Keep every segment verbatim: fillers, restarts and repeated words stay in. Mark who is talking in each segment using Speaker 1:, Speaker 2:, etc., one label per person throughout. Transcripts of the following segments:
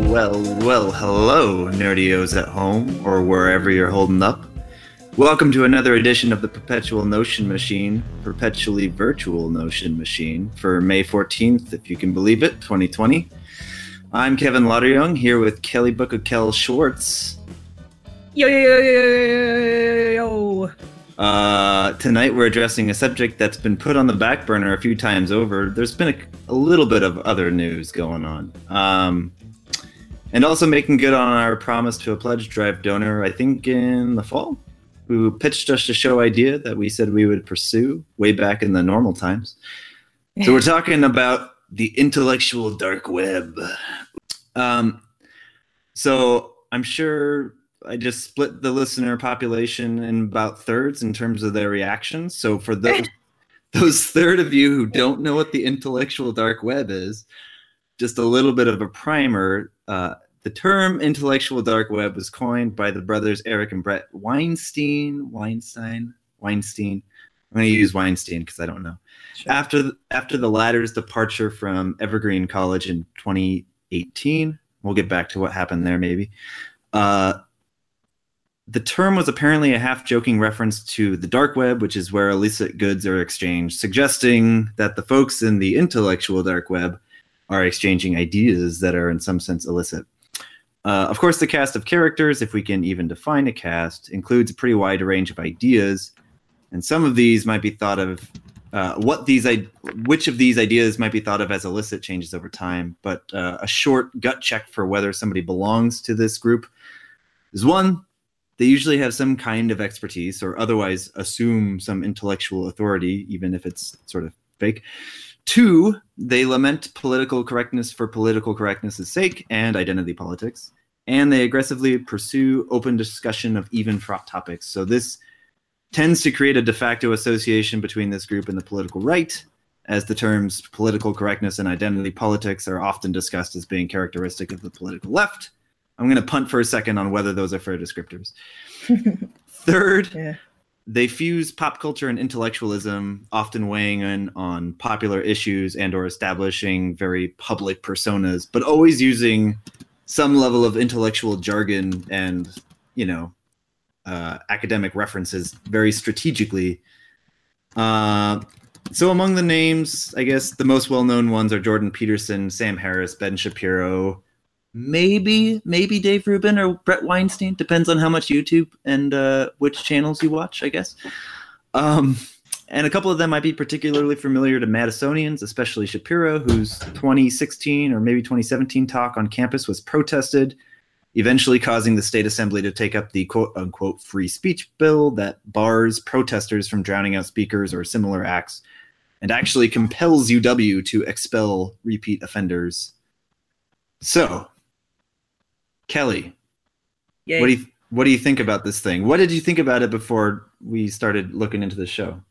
Speaker 1: well, well, hello, nerdios at home or wherever you're holding up. Welcome to another edition of the Perpetual Notion Machine, perpetually virtual Notion Machine, for May fourteenth, if you can believe it, twenty twenty. I'm Kevin Lauderyoung, here with Kelly Book of Kel Schwartz.
Speaker 2: Yo, yo, yo, yo, yo, yo.
Speaker 1: Uh, tonight we're addressing a subject that's been put on the back burner a few times over. There's been a, a little bit of other news going on. Um, and also making good on our promise to a pledge drive donor, I think in the fall, who pitched us a show idea that we said we would pursue way back in the normal times. So we're talking about the intellectual dark web. Um, so I'm sure I just split the listener population in about thirds in terms of their reactions. So for those those third of you who don't know what the intellectual dark web is, just a little bit of a primer. Uh, the term intellectual dark web was coined by the brothers Eric and Brett Weinstein. Weinstein? Weinstein. I'm going to use Weinstein because I don't know. Sure. After, after the latter's departure from Evergreen College in twenty eighteen, we'll get back to what happened there maybe. Uh, The term was apparently a half-joking reference to the dark web, which is where illicit goods are exchanged, suggesting that the folks in the intellectual dark web are exchanging ideas that are in some sense illicit. Uh, of course, the cast of characters, if we can even define a cast, includes a pretty wide range of ideas, and some of these might be thought of, uh, what these, which of these ideas might be thought of as illicit changes over time, but uh, a short gut check for whether somebody belongs to this group is one. They usually have some kind of expertise or otherwise assume some intellectual authority, even if it's sort of fake. Two, they lament political correctness for political correctness' sake and identity politics. And they aggressively pursue open discussion of even fraught topics. So this tends to create a de facto association between this group and the political right, as the terms political correctness and identity politics are often discussed as being characteristic of the political left. I'm going to punt for a second on whether those are fair descriptors. Third, yeah. They fuse pop culture and intellectualism, often weighing in on popular issues and or establishing very public personas, but always using some level of intellectual jargon and, you know, uh, academic references very strategically. Uh, so among the names, I guess the most well-known ones are Jordan Peterson, Sam Harris, Ben Shapiro, Maybe, maybe Dave Rubin or Brett Weinstein. Depends on how much YouTube and uh, which channels you watch, I guess. Um, and a couple of them might be particularly familiar to Madisonians, especially Shapiro, whose twenty sixteen or maybe twenty seventeen talk on campus was protested, eventually causing the state assembly to take up the quote-unquote free speech bill that bars protesters from drowning out speakers or similar acts and actually compels U W to expel repeat offenders. So, Kelly, Yay. what do you what do you think about this thing? What did you think about it before we started looking into the show?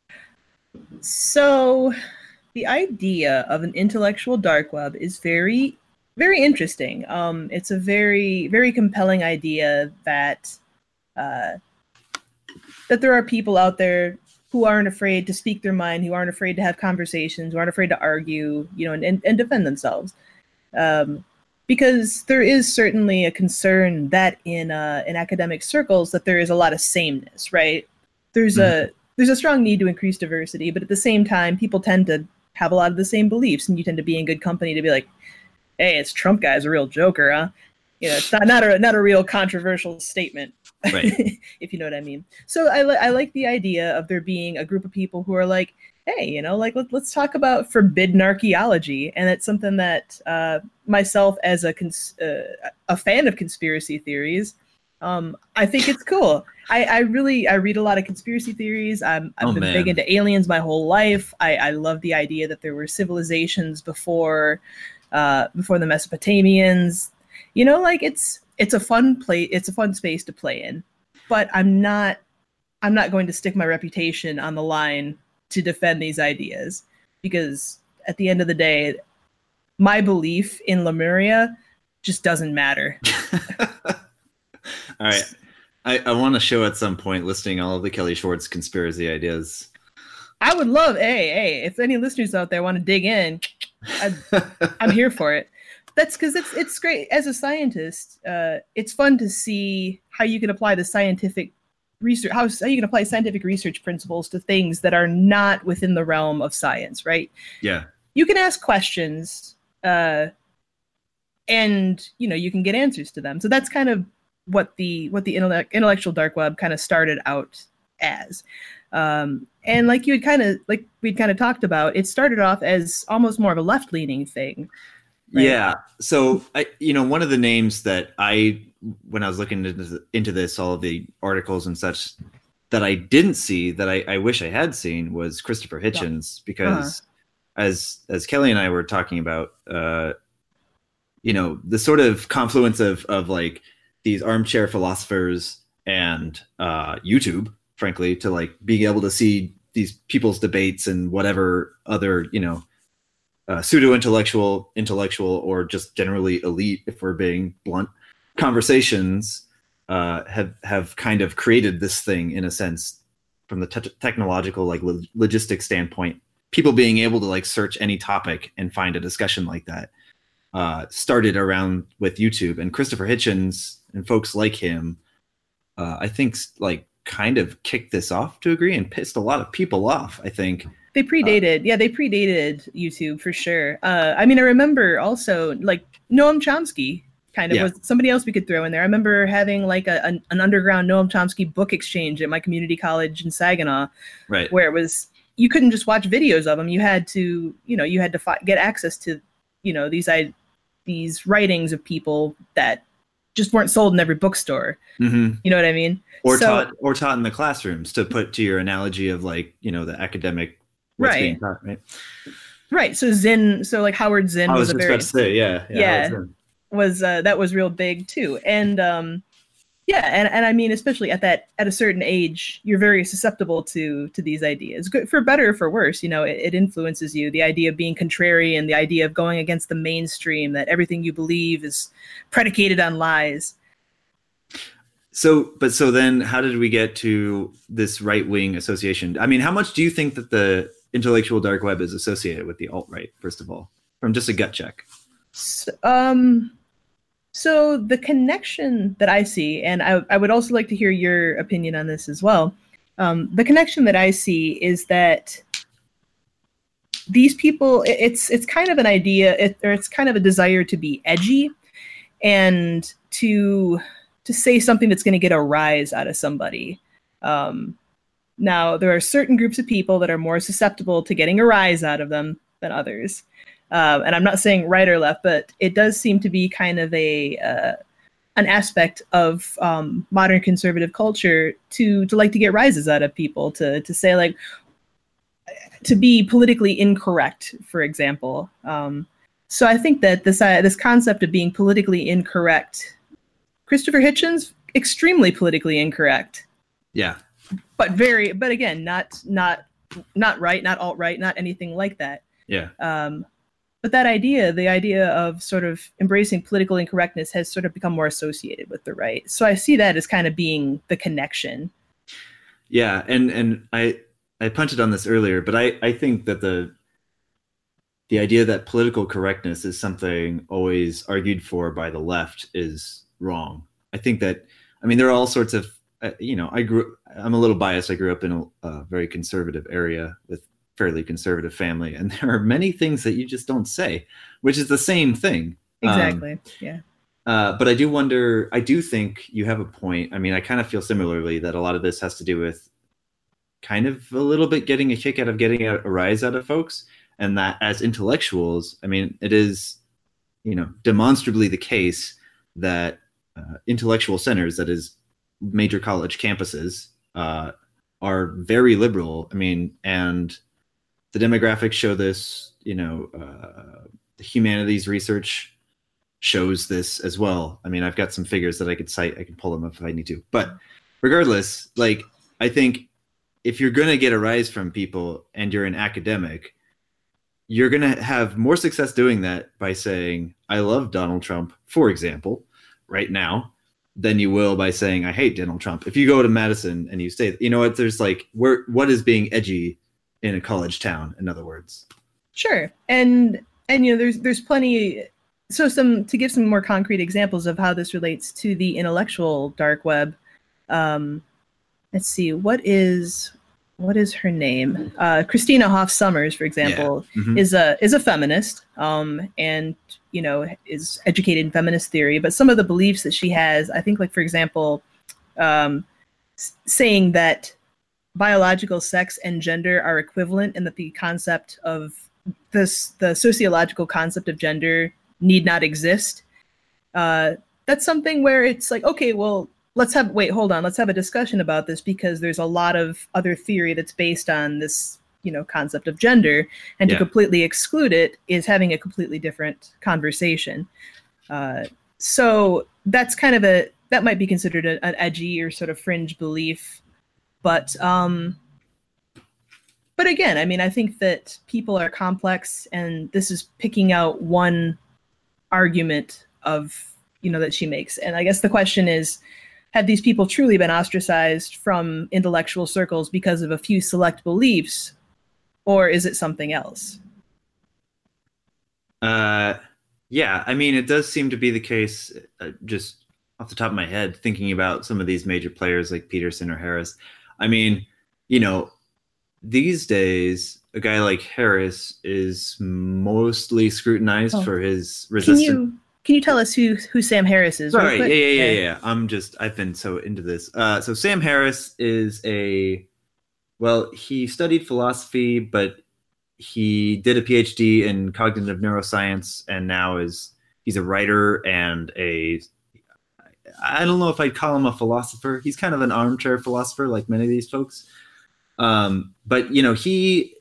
Speaker 2: So, the idea of an intellectual dark web is very, very interesting. Um, it's a very, very compelling idea that uh, that there are people out there who aren't afraid to speak their mind, who aren't afraid to have conversations, who aren't afraid to argue, you know, and, and, and defend themselves. Um, because there is certainly a concern that in uh, in academic circles that there is a lot of sameness, right? There's mm-hmm. a there's a strong need to increase diversity, but at the same time, people tend to have a lot of the same beliefs, and you tend to be in good company to be like, "Hey, it's Trump guy's a real joker, huh?" You know, it's not not a not a real controversial statement,
Speaker 1: right.
Speaker 2: if you know what I mean. So I li- I like the idea of there being a group of people who are like, hey, you know, like let, let's talk about forbidden archaeology, and it's something that uh, myself, as a cons- uh, a fan of conspiracy theories, um, I think it's cool. I, I really I read a lot of conspiracy theories. I'm, I've
Speaker 1: oh,
Speaker 2: been
Speaker 1: man.
Speaker 2: big into aliens my whole life. I, I love the idea that there were civilizations before uh, before the Mesopotamians. You know, like it's it's a fun play. It's a fun space to play in, but I'm not I'm not going to stick my reputation on the line to defend these ideas, because at the end of the day, my belief in Lemuria just doesn't matter.
Speaker 1: All right. I, I want to show at some point listing all of the Kelly Schwartz conspiracy ideas.
Speaker 2: I would love, hey, hey, if any listeners out there want to dig in, I'd, I'm here for it. that's because it's it's great as a scientist. Uh, it's fun to see how you can apply the scientific research, how, how you can apply scientific research principles to things that are not within the realm of science, right?
Speaker 1: Yeah.
Speaker 2: You can ask questions, uh, and you know you can get answers to them. So that's kind of what the what the intellect, intellectual dark web kind of started out as. Um, and like you had kind of like we'd kind of talked about, it started off as almost more of a left-leaning thing.
Speaker 1: Right? Yeah. So I, you know, one of the names that I, when I was looking into, into this, all of the articles and such that I didn't see that I, I wish I had seen was Christopher Hitchens, because uh-huh. as as Kelly and I were talking about, uh, you know, the sort of confluence of of like these armchair philosophers and uh, YouTube, frankly, to like being able to see these people's debates and whatever other, you know, uh, pseudo-intellectual, intellectual, or just generally elite, if we're being blunt, conversations uh, have have kind of created this thing in a sense from the te- technological, like log- logistic standpoint. People being able to like search any topic and find a discussion like that uh, started around with YouTube, and Christopher Hitchens and folks like him, uh, I think, like kind of kicked this off to a degree and pissed a lot of people off, I think.
Speaker 2: They predated, uh, yeah, they predated YouTube for sure. Uh, I mean, I remember also like Noam Chomsky kind of yeah. was somebody else we could throw in there. I remember having like a, an, an underground Noam Chomsky book exchange at my community college in Saginaw,
Speaker 1: right?
Speaker 2: Where it was, you couldn't just watch videos of them. You had to, you know, you had to fi- get access to, you know, these I, these writings of people that just weren't sold in every bookstore.
Speaker 1: Mm-hmm.
Speaker 2: You know what I mean?
Speaker 1: Or
Speaker 2: so,
Speaker 1: taught or taught in the classrooms, to put to your analogy of like, you know, the academic what's
Speaker 2: right.
Speaker 1: being taught, right?
Speaker 2: Right. So Zinn, so like Howard Zinn
Speaker 1: I was,
Speaker 2: was a
Speaker 1: just
Speaker 2: very
Speaker 1: about to say, yeah,
Speaker 2: yeah, yeah was uh, that was real big too. And um, yeah, and, and I mean, especially at that at a certain age, you're very susceptible to to these ideas. Good for better or for worse, you know, it, it influences you. The idea of being contrarian, the idea of going against the mainstream, that everything you believe is predicated on lies.
Speaker 1: So, but so then how did we get to this right-wing association? I mean, how much do you think that the intellectual dark web is associated with the alt-right, first of all, from just a gut check?
Speaker 2: So, um, so the connection that I see, and I, I would also like to hear your opinion on this as well. Um, the connection that I see is that these people, it, it's it's kind of an idea, it, or it's kind of a desire to be edgy and to... to say something that's going to get a rise out of somebody. Um, now, there are certain groups of people that are more susceptible to getting a rise out of them than others. Uh, and I'm not saying right or left, but it does seem to be kind of a uh, an aspect of um, modern conservative culture to to like to get rises out of people, to to say like, to be politically incorrect, for example. Um, so I think that this uh, this concept of being politically incorrect, Christopher Hitchens, extremely politically incorrect.
Speaker 1: Yeah.
Speaker 2: But very, but again, not not not right, not alt-right, not anything like that.
Speaker 1: Yeah.
Speaker 2: Um, but that idea, the idea of sort of embracing political incorrectness, has sort of become more associated with the right. So I see that as kind of being the connection.
Speaker 1: Yeah, and and I I punted on this earlier, but I I think that the the idea that political correctness is something always argued for by the left is wrong. I think that, I mean, there are all sorts of, uh, you know, I grew, I'm a little biased. I grew up in a, a very conservative area with fairly conservative family. And there are many things that you just don't say, which is the same thing.
Speaker 2: Exactly. Um, yeah.
Speaker 1: Uh, but I do wonder, I do think you have a point. I mean, I kind of feel similarly that a lot of this has to do with kind of a little bit getting a kick out of getting a, a rise out of folks. And that as intellectuals, I mean, it is, you know, demonstrably the case that uh, intellectual centers, that is major college campuses, uh, are very liberal. I mean, and the demographics show this, you know, uh, the humanities research shows this as well. I mean, I've got some figures that I could cite. I can pull them up if I need to. But regardless, like, I think if you're going to get a rise from people and you're an academic, you're going to have more success doing that by saying, I love Donald Trump, for example, right now, than you will by saying, I hate Donald Trump. If you go to Madison and you say, you know what, there's like, where, what is being edgy in a college town, in other words?
Speaker 2: Sure. And, and, you know, there's, there's plenty, so some to give some more concrete examples of how this relates to the intellectual dark web. Um, let's see, what is what is her name? Uh, Christina Hoff Sommers, for example,
Speaker 1: Yeah. Mm-hmm.
Speaker 2: is a is a feminist, um, and you know is educated in feminist theory. But some of the beliefs that she has, I think, like for example, um, s- saying that biological sex and gender are equivalent, and that the concept of this the sociological concept of gender need not exist. Uh, that's something where it's like, okay, well, let's have wait, hold on, let's have a discussion about this because there's a lot of other theory that's based on this, you know, concept of gender, and
Speaker 1: Yeah.
Speaker 2: to completely exclude it is having a completely different conversation. Uh, so that's kind of a that might be considered a, an edgy or sort of fringe belief, but um, but again, I mean, I think that people are complex, and this is picking out one argument of, you know, that she makes. And I guess the question is, have these people truly been ostracized from intellectual circles because of a few select beliefs, or is it something else?
Speaker 1: Uh, yeah, I mean, it does seem to be the case, uh, just off the top of my head, thinking about some of these major players like Peterson or Harris. I mean, you know, these days, a guy like Harris is mostly scrutinized
Speaker 2: Oh.
Speaker 1: for his
Speaker 2: Can
Speaker 1: resistance.
Speaker 2: you can you tell us who who Sam Harris is? real
Speaker 1: Sorry, yeah,
Speaker 2: quick?
Speaker 1: yeah, yeah, yeah, yeah. I'm just, I've been so into this. Uh, so Sam Harris is a, well, he studied philosophy, but he did a PhD in cognitive neuroscience, and now is he's a writer and a, I don't know if I'd call him a philosopher. He's kind of an armchair philosopher, like many of these folks. Um, but you know, he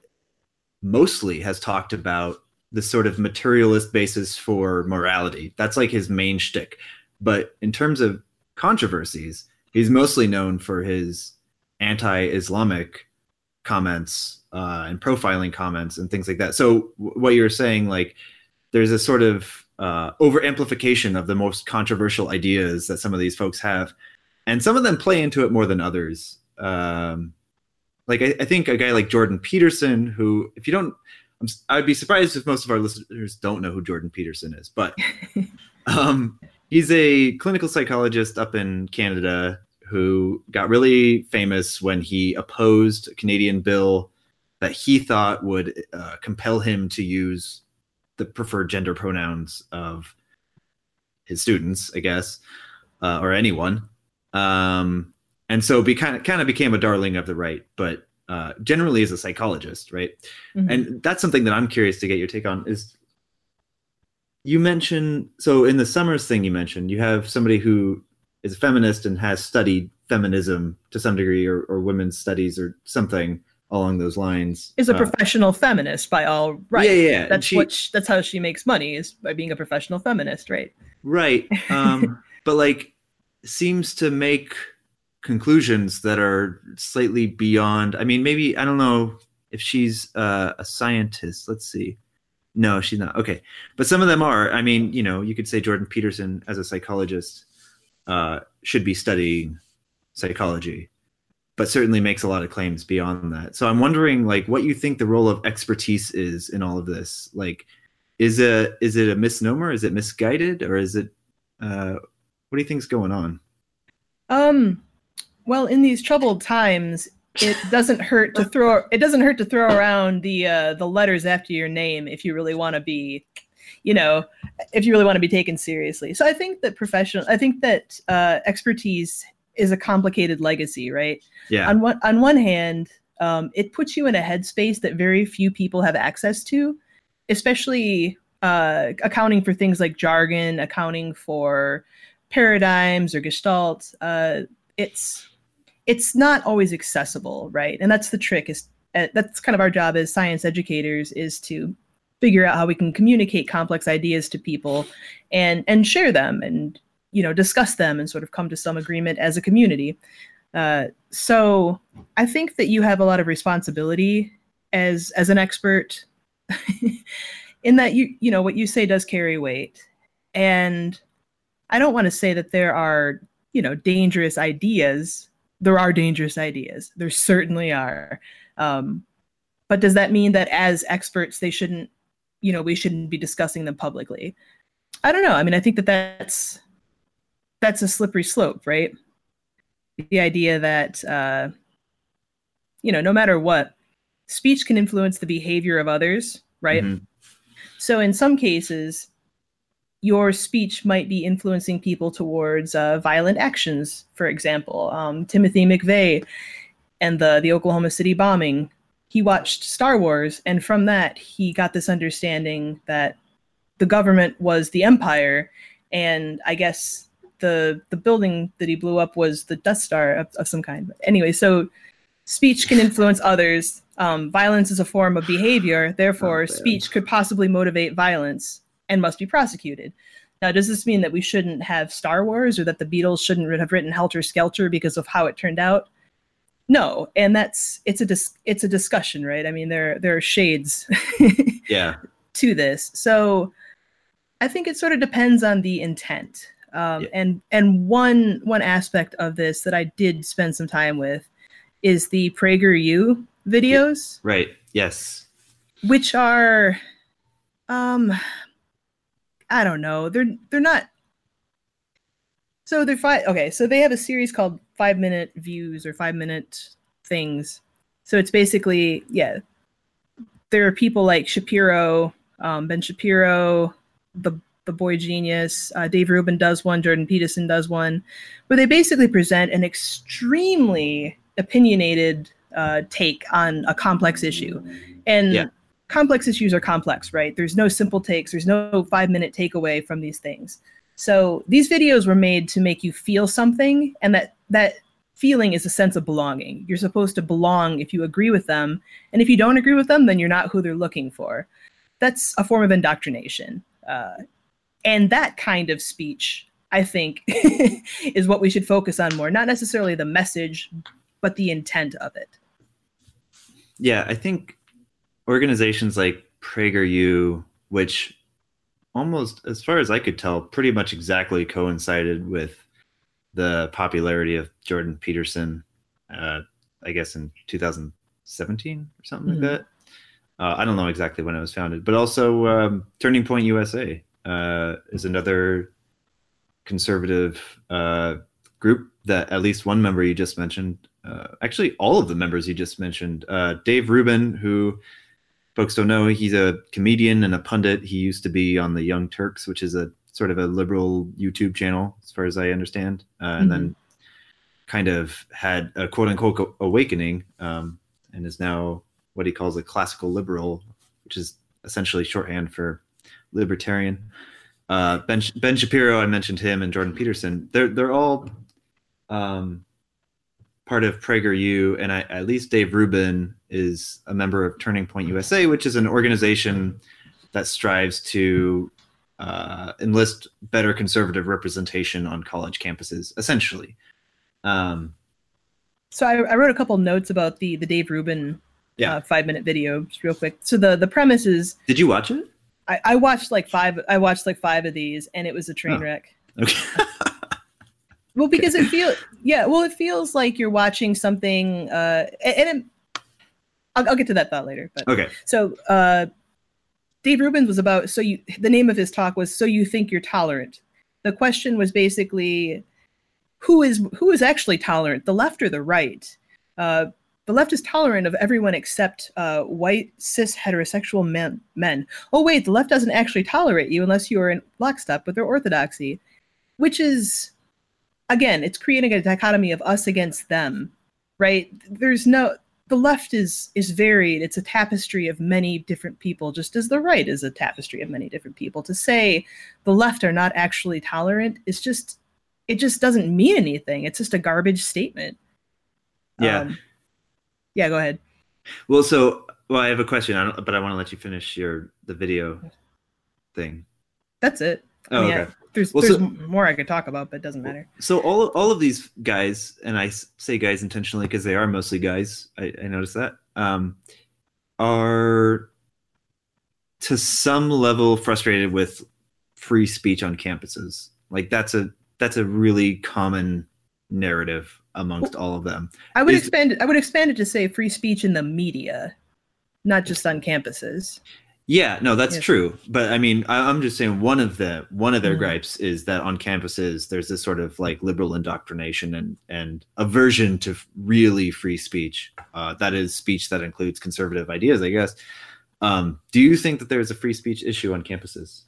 Speaker 1: mostly has talked about the sort of materialist basis for morality. That's like his main shtick. But in terms of controversies, he's mostly known for his anti-Islamic comments uh, and profiling comments and things like that. So w- what you're saying, like, there's a sort of uh, over amplification of the most controversial ideas that some of these folks have, and some of them play into it more than others. Um, like I, I think a guy like Jordan Peterson, who, if you don't, I'm, I'd be surprised if most of our listeners don't know who Jordan Peterson is, but um, he's a clinical psychologist up in Canada who got really famous when he opposed a Canadian bill that he thought would uh, compel him to use the preferred gender pronouns of his students, I guess, uh, or anyone. Um, and so be kind of kind of became a darling of the right, but uh, generally is a psychologist, right? Mm-hmm. And that's something that I'm curious to get your take on. Is you mentioned, so in the Sommers thing you mentioned, you have somebody who is a feminist and has studied feminism to some degree, or, or women's studies or something along those lines.
Speaker 2: Is a professional uh, feminist by all right.
Speaker 1: Yeah, yeah.
Speaker 2: That's
Speaker 1: she,
Speaker 2: what she, that's how she makes money, is by being a professional feminist, right?
Speaker 1: Right. Um, but like seems to make conclusions that are slightly beyond. I mean, maybe, I don't know if she's uh, a scientist. Let's see. No, she's not. Okay. But some of them are. I mean, you know, you could say Jordan Peterson as a psychologist uh, should be studying psychology, but certainly makes a lot of claims beyond that. So I'm wondering, like, what you think the role of expertise is in all of this. Like, is a is it a misnomer? Is it misguided, or is it? Uh, what do you think's going on?
Speaker 2: Um, well, in these troubled times, it doesn't hurt to throw it doesn't hurt to throw around the uh, the letters after your name if you really want to be, you know, if you really want to be taken seriously. So I think that professional, I think that uh, expertise is a complicated legacy, right?
Speaker 1: Yeah.
Speaker 2: On one on one hand, um, it puts you in a headspace that very few people have access to, especially uh, accounting for things like jargon, accounting for paradigms or gestalt. Uh, it's it's not always accessible, right? And that's the trick. Is uh, that's kind of our job as science educators, is to figure out how we can communicate complex ideas to people and and share them and, you know, discuss them and sort of come to some agreement as a community. Uh, so I think that you have a lot of responsibility as as an expert in that you you know what you say does carry weight. And I don't want to say that there are, you know, dangerous ideas. There are dangerous ideas. There certainly are. Um, but does that mean that as experts they shouldn't, you know, we shouldn't be discussing them publicly? I don't know. I mean, I think that that's that's a slippery slope, right? The idea that uh, you know, no matter what, speech can influence the behavior of others, right?
Speaker 1: Mm-hmm.
Speaker 2: So in some cases, your speech might be influencing people towards uh, violent actions. For example, um, Timothy McVeigh and the the Oklahoma City bombing. He watched Star Wars, and from that, he got this understanding that the government was the empire, and I guess the the building that he blew up was the Death Star of, of some kind. But anyway, so speech can influence others. Um, violence is a form of behavior. Therefore,
Speaker 1: Oh,
Speaker 2: speech could possibly motivate violence and must be prosecuted. Now, does this mean that we shouldn't have Star Wars or that the Beatles shouldn't have written Helter Skelter because of how it turned out? No, and that's it's a dis- it's a discussion, right? I mean, there there are shades
Speaker 1: Yeah.
Speaker 2: to this. So I think it sort of depends on the intent. Um,
Speaker 1: Yeah.
Speaker 2: and and one one aspect of this that I did spend some time with is the PragerU videos,
Speaker 1: Right. Yes.
Speaker 2: which are, um, I don't know, they're they're not. So they're five. Okay, so they have a series called Five Minute Views or Five Minute Things. So it's basically, yeah, there are people like Shapiro, um, Ben Shapiro, the the Boy Genius, uh, Dave Rubin does one, Jordan Peterson does one, where they basically present an extremely opinionated uh, take on a complex issue. And
Speaker 1: Yeah.
Speaker 2: complex issues are complex, right? There's no simple takes. There's no five minute takeaway from these things. So these videos were made to make you feel something, and that that feeling is a sense of belonging. You're supposed to belong if you agree with them, and if you don't agree with them, then you're not who they're looking for. That's a form of indoctrination. Uh, and that kind of speech, I think, is what we should focus on more. Not necessarily the message, but the intent of it.
Speaker 1: Yeah, I think organizations like PragerU, which almost, as far as I could tell, pretty much exactly coincided with the popularity of Jordan Peterson, uh, I guess in two thousand seventeen or something
Speaker 2: Mhm.
Speaker 1: like that. Uh, I don't know exactly when it was founded, but also um, Turning Point U S A uh, is another conservative uh, group that at least one member you just mentioned, uh, actually all of the members you just mentioned, uh, Dave Rubin, who folks don't know, he's a comedian and a pundit. He used to be on the Young Turks, which is a sort of a liberal YouTube channel, as far as I understand, uh, and
Speaker 2: Mhm.
Speaker 1: then kind of had a quote unquote awakening, um, and is now what he calls a classical liberal, which is essentially shorthand for libertarian. Uh, Ben Ben Shapiro, I mentioned him, and Jordan Peterson. They're they're all um, part of PragerU, and I, at least Dave Rubin is a member of Turning Point U S A, which is an organization that strives to uh, enlist better conservative representation on college campuses, essentially. Um,
Speaker 2: So I, I wrote a couple notes about the the Dave Rubin
Speaker 1: Yeah.
Speaker 2: uh, five minute video, just real quick. So the the premise is,
Speaker 1: did you watch it?
Speaker 2: I, I watched like five. I watched like five of these, and it was a train
Speaker 1: Oh.
Speaker 2: wreck.
Speaker 1: Okay.
Speaker 2: Well, because it feels, yeah, well, it feels like you're watching something, uh, and, and it, I'll, I'll get to that thought later. But
Speaker 1: Okay.
Speaker 2: so, uh, Dave Rubin was about, so you, the name of his talk was, So You Think You're Tolerant. The question was basically, who is, who is actually tolerant, the left or the right? Uh, the left is tolerant of everyone except uh, white, cis, heterosexual men, men. Oh, wait, the left doesn't actually tolerate you unless you are in lockstep with their orthodoxy, which is, again, it's creating a dichotomy of us against them, right? There's no, the left is is varied. It's a tapestry of many different people, just as the right is a tapestry of many different people. To say the left are not actually tolerant is just, it just doesn't mean anything. It's just a garbage statement.
Speaker 1: Yeah.
Speaker 2: Um, yeah, go ahead.
Speaker 1: Well, so, well, I have a question, I don't, but I want to let you finish your the video thing.
Speaker 2: That's it.
Speaker 1: Oh,
Speaker 2: I mean,
Speaker 1: okay.
Speaker 2: I, there's
Speaker 1: Well,
Speaker 2: there's
Speaker 1: so-
Speaker 2: more I could talk about, but it doesn't matter.
Speaker 1: So all all of these guys, and I s- say guys intentionally because they are mostly guys. I, I noticed that um, are to some level frustrated with free speech on campuses. Like that's a that's a really common narrative amongst all of them.
Speaker 2: I would
Speaker 1: Is-
Speaker 2: expand it. I would expand it to say free speech in the media, not just on campuses.
Speaker 1: Yeah, no, that's
Speaker 2: Yes.
Speaker 1: true. But I mean, I, I'm just saying one of the one of their
Speaker 2: Mhm.
Speaker 1: gripes is that on campuses there's this sort of like liberal indoctrination and and aversion to f- really free speech. Uh, that is speech that includes conservative ideas, I guess. Um, do you think that there's a free speech issue on campuses?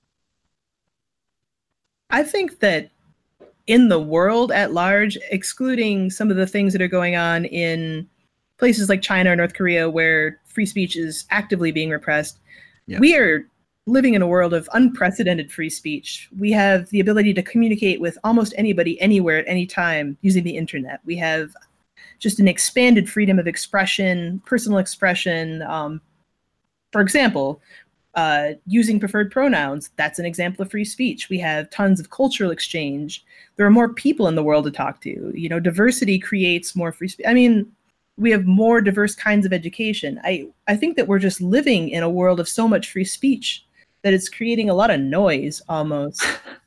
Speaker 2: I think that in the world at large, excluding some of the things that are going on in places like China or North Korea where free speech is actively being repressed,
Speaker 1: Yeah.
Speaker 2: we are living in a world of unprecedented free speech. We have the ability to communicate with almost anybody, anywhere, at any time using the internet. We have just an expanded freedom of expression, personal expression. Um, for example, uh, using preferred pronouns, that's an example of free speech. We have tons of cultural exchange. There are more people in the world to talk to. You know, diversity creates more free speech. I mean, we have more diverse kinds of education. I, I think that we're just living in a world of so much free speech that it's creating a lot of noise almost.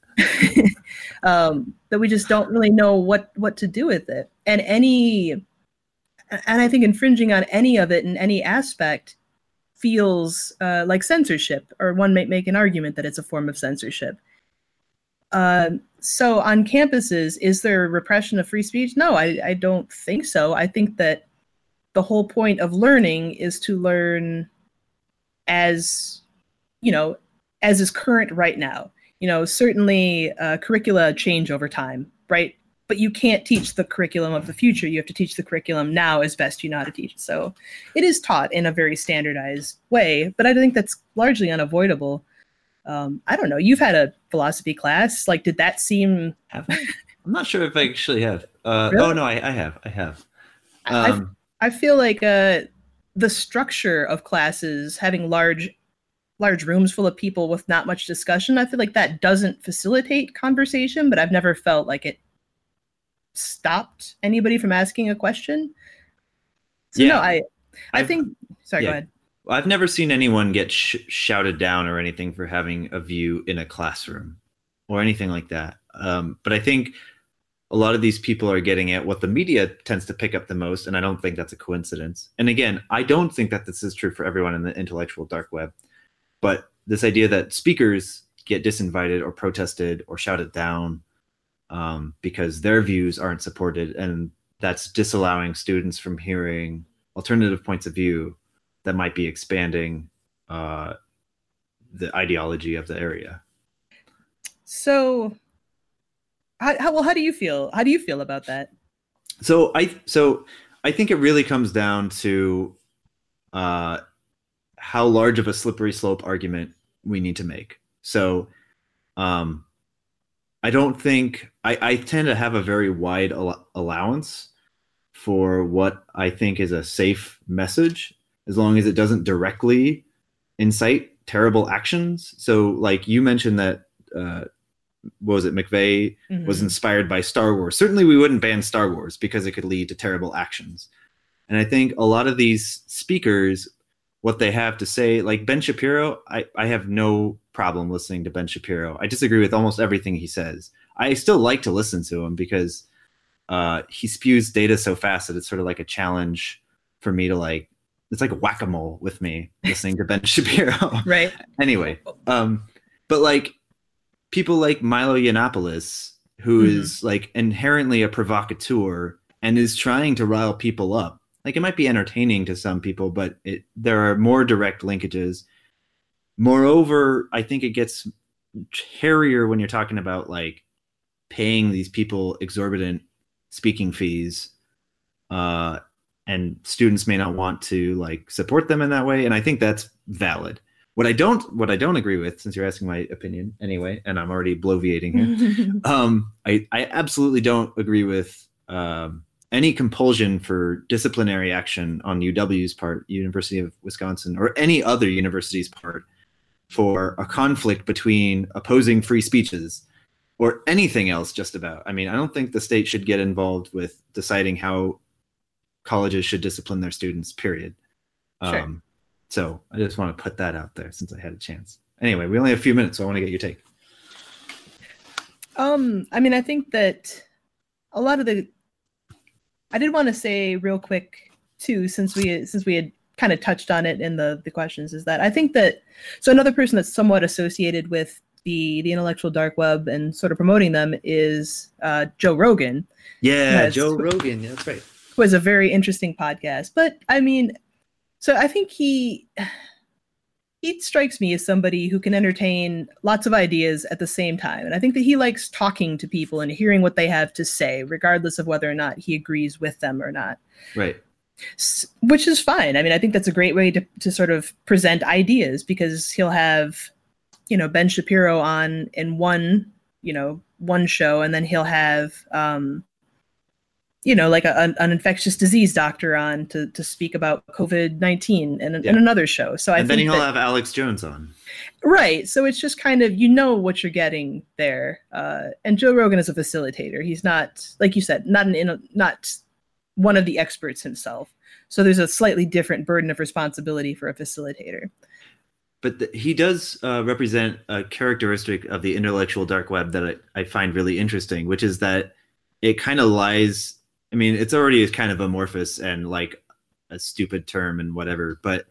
Speaker 2: um, that we just don't really know what, what to do with it. And any, and I think infringing on any of it in any aspect feels uh, like censorship, or one might make an argument that it's a form of censorship. Uh, so on campuses, is there repression of free speech? No, I, I don't think so. I think that the whole point of learning is to learn as, you know, as is current right now. You know, certainly uh, curricula change over time, right? But you can't teach the curriculum of the future. You have to teach the curriculum now as best you know how to teach it. So it is taught in a very standardized way, but I think that's largely unavoidable. Um, I don't know. You've had a philosophy class. Like, did that seem...
Speaker 1: Have I? I'm not sure if I actually have. Uh,
Speaker 2: Really?
Speaker 1: Oh, no, I, I have. I have.
Speaker 2: I,
Speaker 1: Um,
Speaker 2: I feel like uh, the structure of classes, having large large rooms full of people with not much discussion, I feel like that doesn't facilitate conversation, but I've never felt like it stopped anybody from asking a question. So
Speaker 1: yeah.
Speaker 2: no, I I
Speaker 1: I've-
Speaker 2: think sorry,
Speaker 1: yeah.
Speaker 2: go ahead.
Speaker 1: I've never seen anyone get sh- shouted down or anything for having a view in a classroom or anything like that. Um, but I think a lot of these people are getting at what the media tends to pick up the most, and I don't think that's a coincidence. And again, I don't think that this is true for everyone in the intellectual dark web, but this idea that speakers get disinvited or protested or shouted down um, because their views aren't supported, and that's disallowing students from hearing alternative points of view that might be expanding uh, the ideology of the area.
Speaker 2: So how, how well how do you feel? How do you feel about that?
Speaker 1: So I so I think it really comes down to uh, how large of a slippery slope argument we need to make. So um, I don't think I, I tend to have a very wide al- allowance for what I think is a safe message, as long as it doesn't directly incite terrible actions. So, like you mentioned that, uh, what was it, McVeigh
Speaker 2: Mhm.
Speaker 1: was inspired by Star Wars. Certainly, we wouldn't ban Star Wars because it could lead to terrible actions. And I think a lot of these speakers, what they have to say, like Ben Shapiro, I, I have no problem listening to Ben Shapiro. I disagree with almost everything he says. I still like to listen to him because uh, he spews data so fast that it's sort of like a challenge for me to like, it's like whack-a-mole with me listening to Ben Shapiro.
Speaker 2: Right.
Speaker 1: Anyway, um, but like people like Milo Yiannopoulos, who
Speaker 2: Mhm.
Speaker 1: is like inherently a provocateur and is trying to rile people up. Like it might be entertaining to some people, but it, there are more direct linkages. Moreover, I think it gets hairier when you're talking about like paying these people exorbitant speaking fees, uh, and students may not want to like support them in that way. And I think that's valid. What I don't, what I don't agree with, since you're asking my opinion anyway, and I'm already bloviating here, um, I, I absolutely don't agree with um, any compulsion for disciplinary action on U W's part, University of Wisconsin, or any other university's part for a conflict between opposing free speeches or anything else just about. I mean, I don't think the state should get involved with deciding how colleges should discipline their students, period.
Speaker 2: Sure.
Speaker 1: Um, so I just want to put that out there since I had a chance. Anyway, we only have a few minutes, so I want to get your take.
Speaker 2: Um, I mean, I think that a lot of the, I did want to say real quick too, since we since we had kind of touched on it in the the questions, is that I think that so another person that's somewhat associated with the the intellectual dark web and sort of promoting them is uh, Joe Rogan.
Speaker 1: Yeah,
Speaker 2: has,
Speaker 1: Joe Rogan. Yeah, that's right.
Speaker 2: Who has a very interesting podcast. But I mean, so I think he he strikes me as somebody who can entertain lots of ideas at the same time. And I think that he likes talking to people and hearing what they have to say, regardless of whether or not he agrees with them or not.
Speaker 1: Right.
Speaker 2: S- which is fine. I mean, I think that's a great way to to sort of present ideas, because he'll have, you know, Ben Shapiro on in one, you know, one show, and then he'll have, um, you know, like a, an, an infectious disease doctor on to, to speak about COVID nineteen in,
Speaker 1: Yeah.
Speaker 2: in another show. So I
Speaker 1: and then
Speaker 2: think
Speaker 1: he'll
Speaker 2: that,
Speaker 1: have Alex Jones on.
Speaker 2: right. So it's just kind of, you know what you're getting there. Uh, and Joe Rogan is a facilitator. He's not, like you said, not an, in, not one of the experts himself. So there's a slightly different burden of responsibility for a facilitator.
Speaker 1: But the, he does uh, represent a characteristic of the intellectual dark web that I, I find really interesting, which is that it kind of lies. I mean, it's already kind of amorphous and like a stupid term and whatever. But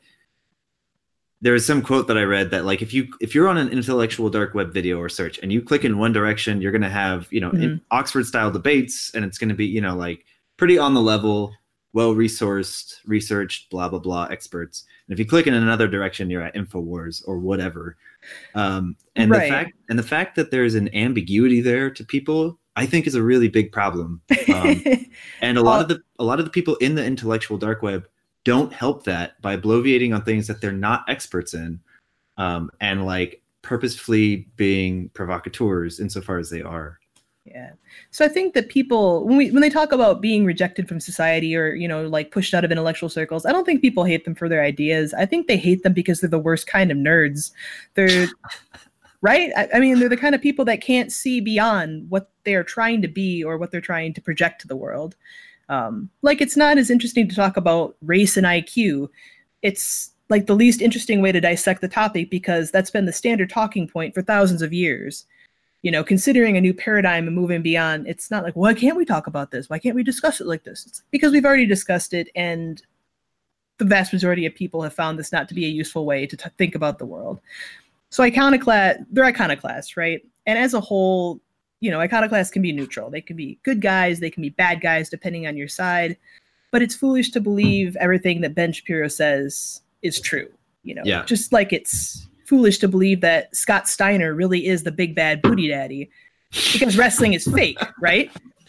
Speaker 1: there was some quote that I read that, like, if you if you're on an intellectual dark web video or search and you click in one direction, you're going to have, you know,
Speaker 2: Mhm.
Speaker 1: Oxford style debates, and it's going to be, you know, like pretty on the level, well-resourced, researched, blah, blah, blah, experts. And if you click in another direction, you're at InfoWars or whatever. Um, and
Speaker 2: Right.
Speaker 1: the fact and the fact that there's an ambiguity there to people, I think, is a really big problem. Um, and a lot of the a lot of the people in the intellectual dark web don't help that by bloviating on things that they're not experts in, um, and like purposefully being provocateurs insofar as they are.
Speaker 2: Yeah. So I think that people, when we when they talk about being rejected from society or, you know, like pushed out of intellectual circles, I don't think people hate them for their ideas. I think they hate them because they're the worst kind of nerds. They're right. I, I mean, they're the kind of people that can't see beyond what they're trying to be or what they're trying to project to the world. Um, like, it's not as interesting to talk about race and I Q. It's like the least interesting way to dissect the topic, because that's been the standard talking point for thousands of years. You know, considering a new paradigm and moving beyond, it's not like, why can't we talk about this? Why can't we discuss it like this? It's because we've already discussed it, and the vast majority of people have found this not to be a useful way to t- think about the world. So iconoclast, they're iconoclasts, right? And as a whole, you know, iconoclasts can be neutral. They can be good guys, they can be bad guys, depending on your side. But it's foolish to believe everything that Ben Shapiro says is true. You know,
Speaker 1: Yeah.
Speaker 2: just like it's foolish to believe that Scott Steiner really is the big bad booty daddy, because wrestling is fake, right?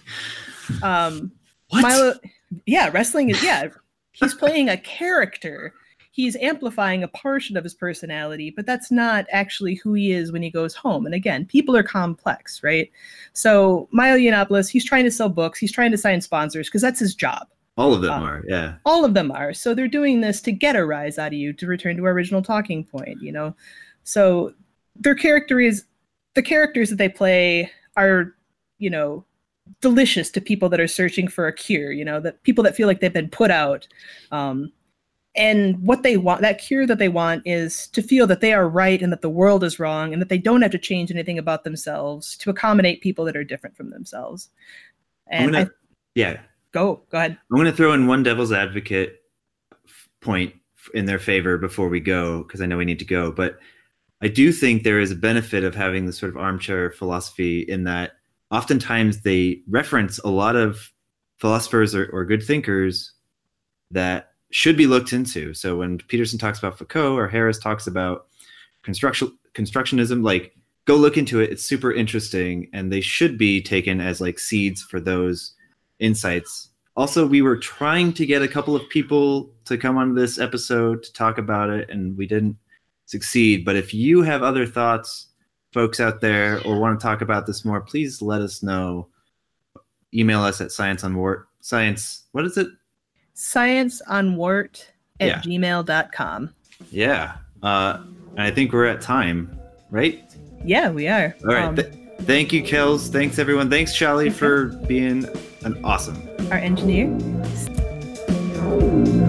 Speaker 2: Um,
Speaker 1: What?
Speaker 2: Milo, yeah, wrestling is, yeah, he's playing a character. He's amplifying a portion of his personality, but that's not actually who he is when he goes home. And again, people are complex, right? So Milo Yiannopoulos, he's trying to sell books. He's trying to sign sponsors because that's his job.
Speaker 1: All of them
Speaker 2: Um,
Speaker 1: are, yeah.
Speaker 2: All of them are. So they're doing this to get a rise out of you, to return to our original talking point, you know? So their character is, the characters that they play are, you know, delicious to people that are searching for a cure, you know, that people that feel like they've been put out. Um, and what they want, that cure that they want, is to feel that they are right and that the world is wrong and that they don't have to change anything about themselves to accommodate people that are different from themselves. And
Speaker 1: gonna,
Speaker 2: I,
Speaker 1: yeah.
Speaker 2: go, go ahead.
Speaker 1: I'm going to throw in one devil's advocate point in their favor before we go, because I know we need to go. But I do think there is a benefit of having this sort of armchair philosophy, in that oftentimes they reference a lot of philosophers or, or good thinkers that should be looked into. So when Peterson talks about Foucault or Harris talks about construction constructionism, like, go look into it. It's super interesting, and they should be taken as like seeds for those insights. Also, we were trying to get a couple of people to come on this episode to talk about it, and we didn't succeed. But if you have other thoughts, folks out there, or want to talk about this more, please let us know. Email us at science on wart science. What is it?
Speaker 2: scienceonwart at
Speaker 1: Yeah.
Speaker 2: gmail dot com.
Speaker 1: Yeah. Uh, and I think we're at time, right?
Speaker 2: Yeah, we are.
Speaker 1: All right.
Speaker 2: Um,
Speaker 1: Th- thank you, Kels. Thanks, everyone. Thanks, Charlie, for being an awesome.
Speaker 2: our engineer.